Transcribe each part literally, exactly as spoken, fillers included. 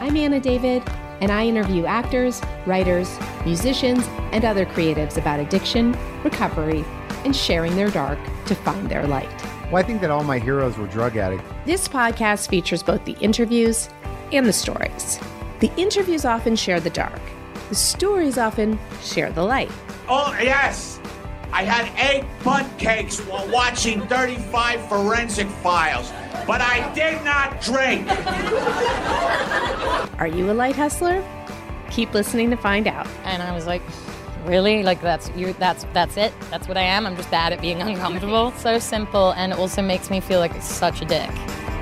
I'm Anna David, and I interview actors, writers, musicians, and other creatives about addiction, recovery, and sharing their dark to find their light. Well, I think that all my heroes were drug addicts. This podcast features both the interviews and the stories. The interviews often share the dark. The stories often share the light. Oh, yes! I had eight butt cakes while watching thirty-five Forensic Files, but I did not drink. Are you a light hustler? Keep listening to find out. And I was like, really? Like, that's you? That's that's it? That's what I am? I'm just bad at being uncomfortable? So simple, and it also makes me feel like such a dick.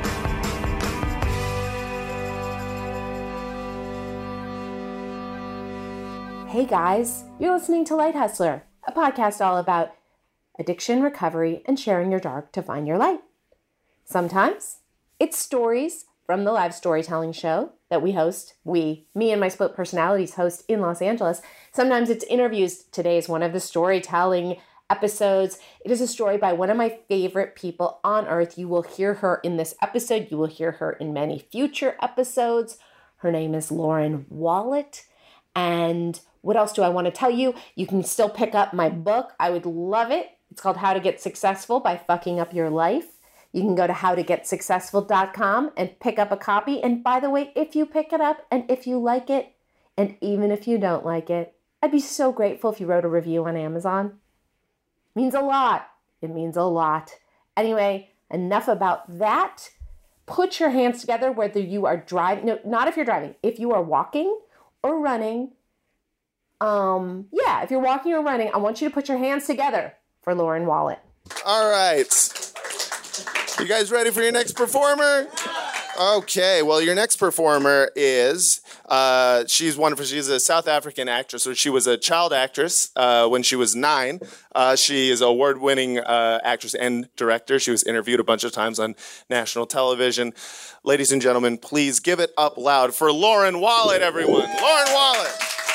Hey guys, you're listening to Light Hustler, a podcast all about addiction, recovery, and sharing your dark to find your light. Sometimes it's stories from the live storytelling show that we host, we, me and my split personalities host in Los Angeles. Sometimes it's interviews. Today is one of the storytelling episodes. It is a story by one of my favorite people on earth. You will hear her in this episode. You will hear her in many future episodes. Her name is Lauren Wallet. And what else do I want to tell you? You can still pick up my book. I would love it. It's called How to Get Successful by Fucking Up Your Life. You can go to how to get successful dot com and pick up a copy. And by the way, if you pick it up and if you like it, and even if you don't like it, I'd be so grateful if you wrote a review on Amazon. It means a lot. It means a lot. Anyway, enough about that. Put your hands together whether you are driving. No, not if you're driving. If you are walking or running. Um, yeah, if you're walking or running, I want you to put your hands together for Lauren Wallet. All right. You guys ready for your next performer? Okay, well, your next performer is, uh, she's wonderful. She's a South African actress. So she was a child actress uh, when she was nine. Uh, she is an award-winning uh, actress and director. She was interviewed a bunch of times on national television. Ladies and gentlemen, please give it up loud for Lauren Wallet, everyone. Lauren Wallet.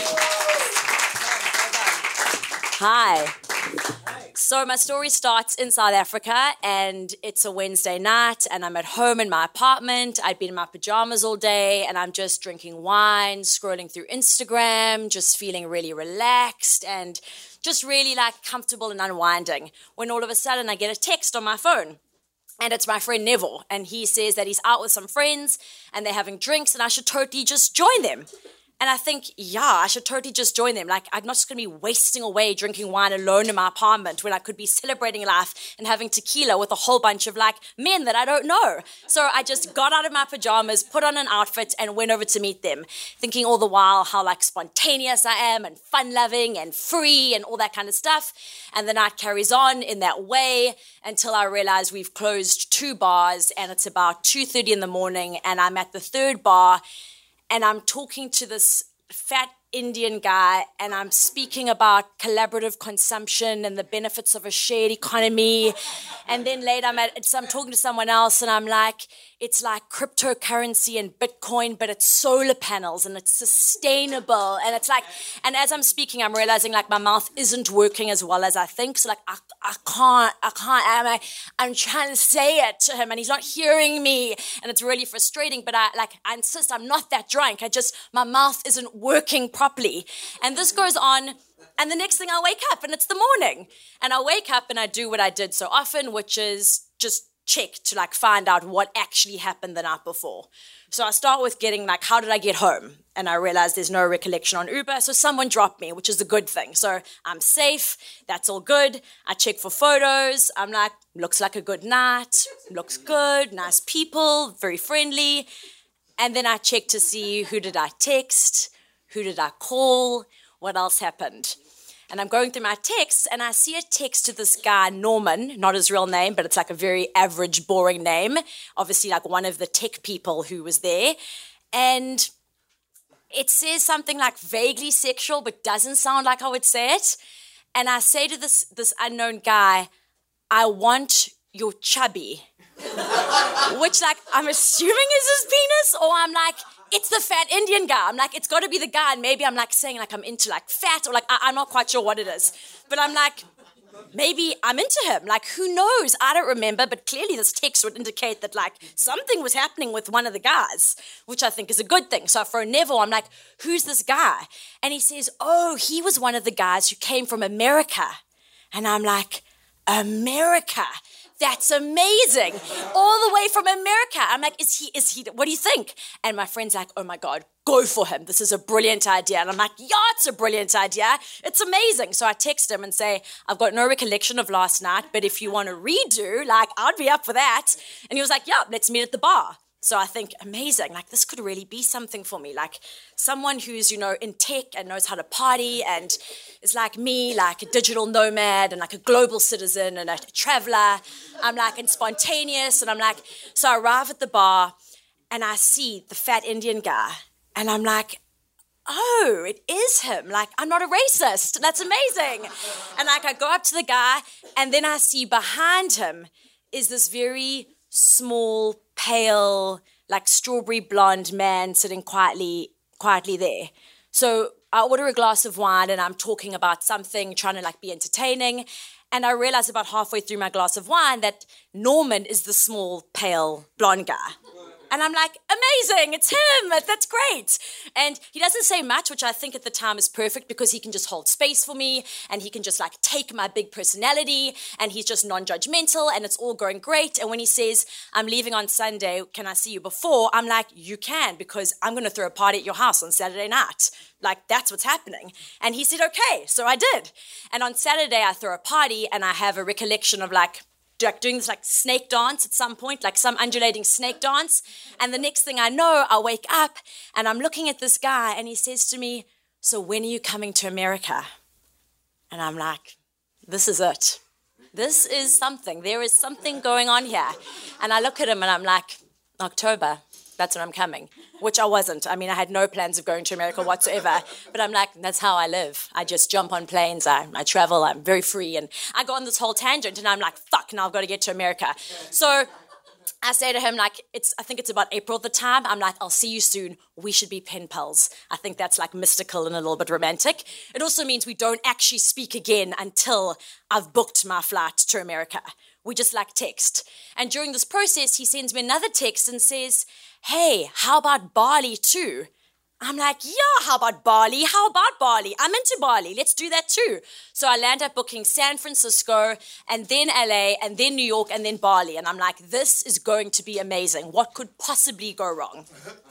Hi. So my story starts in South Africa, and it's a Wednesday night, and I'm at home in my apartment. I'd been in my pajamas all day, and I'm just drinking wine, scrolling through Instagram, just feeling really relaxed and just really like comfortable and unwinding, when all of a sudden I get a text on my phone. And it's my friend Neville, and he says that he's out with some friends, and they're having drinks, and I should totally just join them. And I think, yeah, I should totally just join them. Like, I'm not just going to be wasting away drinking wine alone in my apartment when I could be celebrating life and having tequila with a whole bunch of, like, men that I don't know. So I just got out of my pajamas, put on an outfit, and went over to meet them, thinking all the while how, like, spontaneous I am and fun-loving and free and all that kind of stuff. And the night carries on in that way until I realize we've closed two bars, and it's about two thirty in the morning, and I'm at the third bar, and I'm talking to this fat Indian guy, and I'm speaking about collaborative consumption and the benefits of a shared economy. And then later I'm, at, so I'm talking to someone else, and I'm like, it's like cryptocurrency and Bitcoin, but it's solar panels, and it's sustainable. And it's like, and as I'm speaking, I'm realizing like my mouth isn't working as well as I think. So like, I, I can't, I can't, I'm, like, I'm trying to say it to him, and he's not hearing me. And it's really frustrating, but I like, I insist I'm not that drunk. I just, my mouth isn't working properly. And this goes on, and the next thing I wake up, and it's the morning. And I wake up and I do what I did so often, which is just check to like find out what actually happened the night before. So I start with getting like, how did I get home? And I realize there's no recollection on Uber, so someone dropped me, which is a good thing. So I'm safe, that's all good. I check for photos. I'm like, looks like a good night, looks good, nice people, very friendly. And then I check to see, who did I text? Who did I call? What else happened? And I'm going through my texts, and I see a text to this guy, Norman, not his real name, but it's like a very average, boring name. Obviously, like one of the tech people who was there. And it says something like vaguely sexual, but doesn't sound like I would say it. And I say to this, this unknown guy, I want your chubby. Which, like, I'm assuming is his penis, or I'm like, it's the fat Indian guy. I'm like, it's got to be the guy. And maybe I'm like saying like I'm into like fat, or like I- I'm not quite sure what it is. But I'm like, maybe I'm into him. Like, who knows? I don't remember, but clearly this text would indicate that, like, something was happening with one of the guys, which I think is a good thing. So I phone Neville. I'm like, who's this guy? And he says, oh, he was one of the guys who came from America. And I'm like, America? That's amazing. All the way from America. I'm like, is he, is he, what do you think? And my friend's like, oh my God, go for him. This is a brilliant idea. And I'm like, yeah, it's a brilliant idea. It's amazing. So I text him and say, I've got no recollection of last night, but if you want to redo, like, I'd be up for that. And he was like, yeah, let's meet at the bar. So I think, amazing, like this could really be something for me. Like someone who's, you know, in tech and knows how to party and is like me, like a digital nomad and like a global citizen and a traveler. I'm like, and spontaneous. And I'm like, so I arrive at the bar and I see the fat Indian guy and I'm like, oh, it is him. Like, I'm not a racist. That's amazing. And like, I go up to the guy and then I see behind him is this very small, pale, like strawberry blonde man sitting quietly, quietly there. So I order a glass of wine and I'm talking about something, trying to like be entertaining. And I realize about halfway through my glass of wine that Norman is the small, pale, blonde guy. And I'm like, amazing, it's him, that's great. And he doesn't say much, which I think at the time is perfect because he can just hold space for me and he can just like take my big personality and he's just non-judgmental and it's all going great. And when he says, I'm leaving on Sunday, can I see you before? I'm like, you can, because I'm going to throw a party at your house on Saturday night. Like, that's what's happening. And he said, okay, so I did. And on Saturday, I throw a party and I have a recollection of like, like doing this like snake dance at some point, like some undulating snake dance. And the next thing I know, I wake up and I'm looking at this guy and he says to me, so when are you coming to America? And I'm like, this is it. This is something. There is something going on here. And I look at him and I'm like, October, that's when I'm coming, which I wasn't. I mean, I had no plans of going to America whatsoever, but I'm like, that's how I live. I just jump on planes, I, I travel, I'm very free, and I go on this whole tangent, and I'm like, fuck, now I've got to get to America. So I say to him, like, it's. I think it's about April at the time, I'm like, I'll see you soon, we should be pen pals. I think that's like mystical and a little bit romantic. It also means we don't actually speak again until I've booked my flight to America. We just like text. And during this process, he sends me another text and says, hey, how about Bali too? I'm like, yeah, how about Bali? How about Bali? I'm into Bali. Let's do that too. So I land up booking San Francisco and then L A and then New York and then Bali. And I'm like, this is going to be amazing. What could possibly go wrong?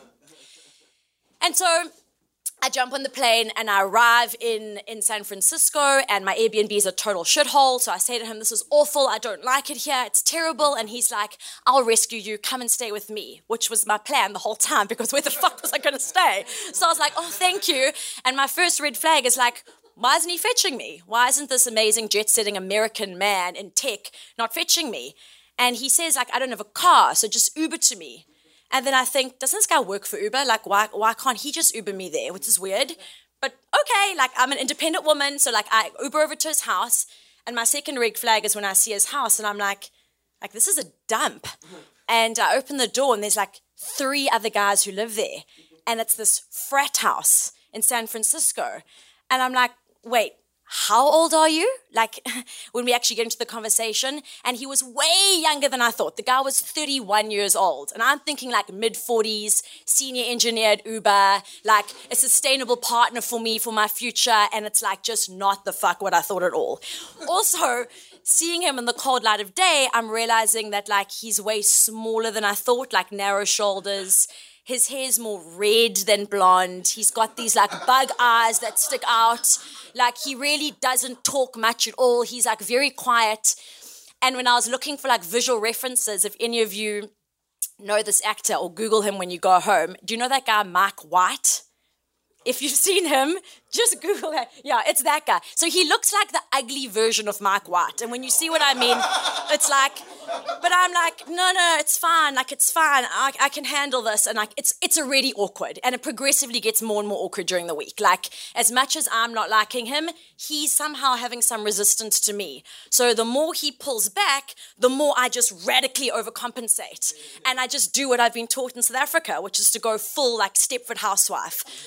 And so I jump on the plane and I arrive in, in San Francisco and my Airbnb is a total shithole. So I say to him, this is awful. I don't like it here. It's terrible. And he's like, I'll rescue you. Come and stay with me, which was my plan the whole time because where the fuck was I going to stay? So I was like, oh, thank you. And my first red flag is like, why isn't he fetching me? Why isn't this amazing jet-setting American man in tech not fetching me? And he says, like, I don't have a car, so just Uber to me. And then I think, doesn't this guy work for Uber? Like, why why can't he just Uber me there? Which is weird. But okay, like, I'm an independent woman, so, like, I Uber over to his house. And my second red flag is when I see his house, and I'm like, like, this is a dump. And I open the door, and there's, like, three other guys who live there. And it's this frat house in San Francisco. And I'm like, wait, how old are you? Like, when we actually get into the conversation, and he was way younger than I thought. The guy was thirty-one years old, and I'm thinking like mid-forties, senior engineer at Uber, like a sustainable partner for me for my future, and it's like just not the fuck what I thought at all. Also, seeing him in the cold light of day, I'm realizing that like he's way smaller than I thought, like narrow shoulders. His hair's more red than blonde. He's got these like bug eyes that stick out. Like he really doesn't talk much at all. He's like very quiet. And when I was looking for like visual references, if any of you know this actor or Google him when you go home, do you know that guy Mike White? If you've seen him, just Google it. Yeah, it's that guy. So he looks like the ugly version of Mike White. And when you see what I mean, it's like, but I'm like, no, no, it's fine. Like, it's fine. I, I can handle this. And like, it's it's already awkward. And it progressively gets more and more awkward during the week. Like, as much as I'm not liking him, he's somehow having some resistance to me. So the more he pulls back, the more I just radically overcompensate. And I just do what I've been taught in South Africa, which is to go full, like, Stepford housewife. So I'm like,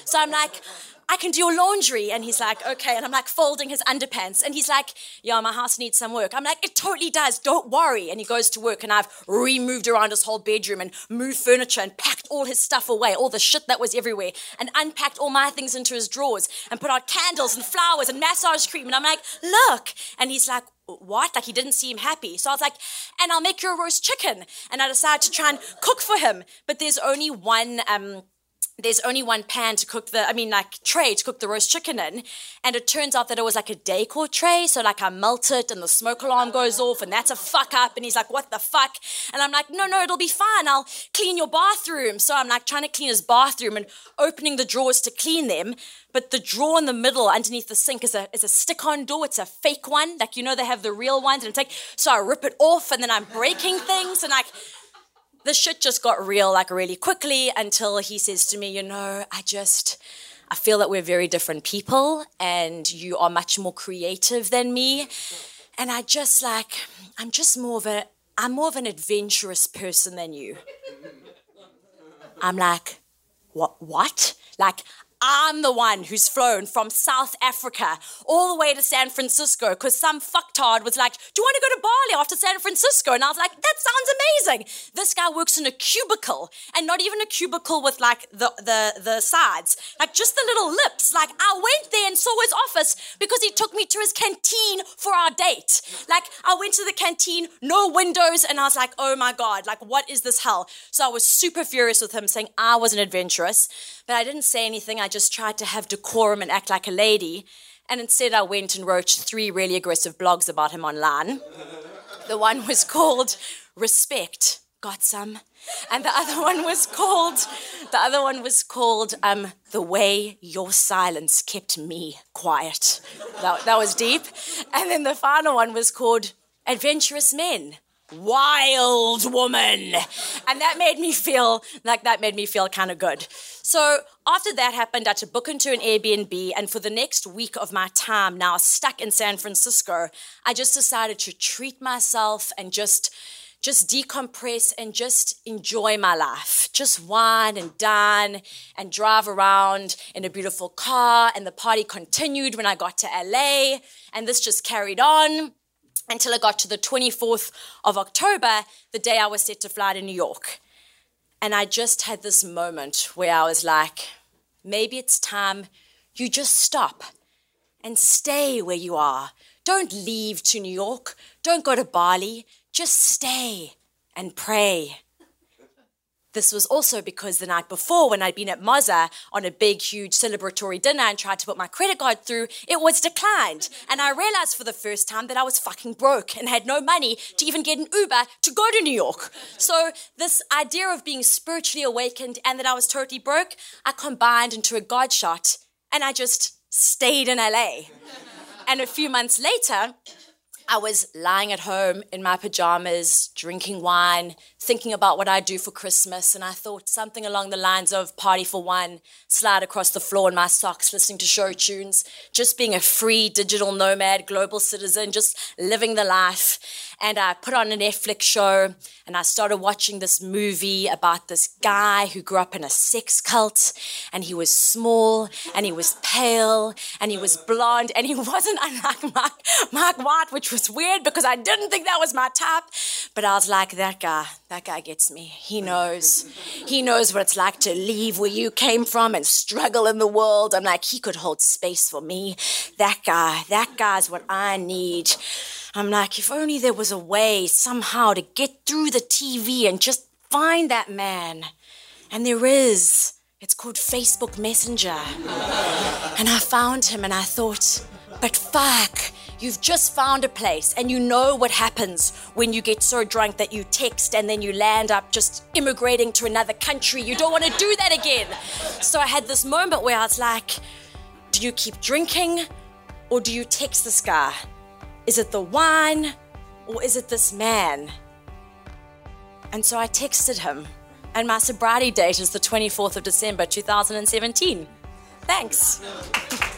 like, I can do your laundry. And he's like, okay. And I'm like folding his underpants. And he's like, yeah, my house needs some work. I'm like, it totally does. Don't worry. And he goes to work and I've removed around his whole bedroom and moved furniture and packed all his stuff away, all the shit that was everywhere, and unpacked all my things into his drawers and put out candles and flowers and massage cream. And I'm like, look. And he's like, what? Like, he didn't seem happy. So I was like, and I'll make you a roast chicken. And I decided to try and cook for him. But there's only one... um. There's only one pan to cook the, I mean, like, tray to cook the roast chicken in. And it turns out that it was like a decor tray. So, like, I melt it and the smoke alarm goes off and that's a fuck up. And he's like, what the fuck? And I'm like, no, no, it'll be fine. I'll clean your bathroom. So I'm like trying to clean his bathroom and opening the drawers to clean them. But the drawer in the middle underneath the sink is a is a stick-on door. It's a fake one. Like, you know, they have the real ones. And it's like, so I rip it off and then I'm breaking things and like, the shit just got real, like, really quickly until he says to me, you know, I just, I feel that we're very different people and you are much more creative than me. And I just, like, I'm just more of a, I'm more of an adventurous person than you. I'm like, what, what? Like, I'm the one who's flown from South Africa all the way to San Francisco because some fucktard was like, do you want to go to Bali after San Francisco? And I was like, that sounds amazing. This guy works in a cubicle, and not even a cubicle with like the, the, the sides, like just the little lips. Like, I went there and saw his office because he took me to his canteen for our date. Like, I went to the canteen, no windows, and I was like, oh my God, like, what is this hell? So I was super furious with him, saying I wasn't adventurous, but I didn't say anything. I just tried to have decorum and act like a lady. And instead I went and wrote three really aggressive blogs about him online. The one was called Respect, Got Some. And the other one was called, the other one was called um, The Way Your Silence Kept Me Quiet. That, that was deep. And then the final one was called Adventurous Men. Wild woman. And that made me feel like that made me feel kind of good. So after that happened, I had to book into an Airbnb, and for the next week of my time now stuck in San Francisco, I just decided to treat myself and just just decompress and just enjoy my life. Just wine and dine and drive around in a beautiful car, and the party continued when I got to L A, and this just carried on until I got to the twenty-fourth of October, the day I was set to fly to New York. And I just had this moment where I was like, maybe it's time you just stop and stay where you are. Don't leave to New York. Don't go to Bali. Just stay and pray. This was also because the night before, when I'd been at Moza on a big, huge celebratory dinner and tried to put my credit card through, it was declined. And I realized for the first time that I was fucking broke and had no money to even get an Uber to go to New York. So this idea of being spiritually awakened and that I was totally broke, I combined into a God shot, and I just stayed in L A. And a few months later, I was lying at home in my pajamas, drinking wine, thinking about what I'd do for Christmas, and I thought something along the lines of party for one, slide across the floor in my socks, listening to show tunes, just being a free digital nomad, global citizen, just living the life. And I put on a Netflix show, and I started watching this movie about this guy who grew up in a sex cult, and he was small, and he was pale, and he was blonde, and he wasn't unlike Mark, Mark White, which was weird because I didn't think that was my type. But I was like, that guy, that guy gets me. He knows. He knows what it's like to leave where you came from and struggle in the world. I'm like, he could hold space for me. That guy, that guy's what I need. I'm like, if only there was a way somehow to get through the T V and just find that man. And there is. It's called Facebook Messenger. And I found him and I thought, but fuck, you've just found a place and you know what happens when you get so drunk that you text and then you land up just immigrating to another country. You don't want to do that again. So I had this moment where I was like, do you keep drinking or do you text this guy? Is it the wine or is it this man? And so I texted him, and my sobriety date is the twenty-fourth of December, two thousand seventeen. Thanks.